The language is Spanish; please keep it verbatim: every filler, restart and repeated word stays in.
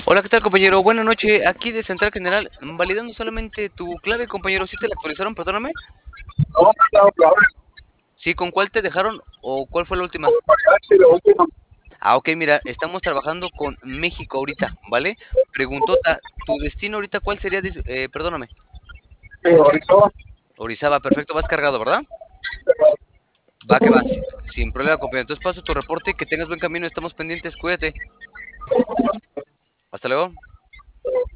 Hola, ¿qué tal, compañero? Buenas noches, aquí de Central General, validando solamente tu clave, compañero. ¿Sí te la actualizaron? Perdóname. No, me han dado clave, Sí, ¿con cuál te dejaron o cuál fue la última? mariachi, la última. Ah, ok, mira, estamos trabajando con México ahorita, ¿vale? Preguntota, ¿tu destino ahorita cuál sería? Dis- eh, perdóname. Sí, Orizaba. Orizaba, perfecto, vas cargado, ¿verdad? Va que va, si- sin problema, compañero. Entonces paso tu reporte, que tengas buen camino, estamos pendientes, cuídate. Hasta luego.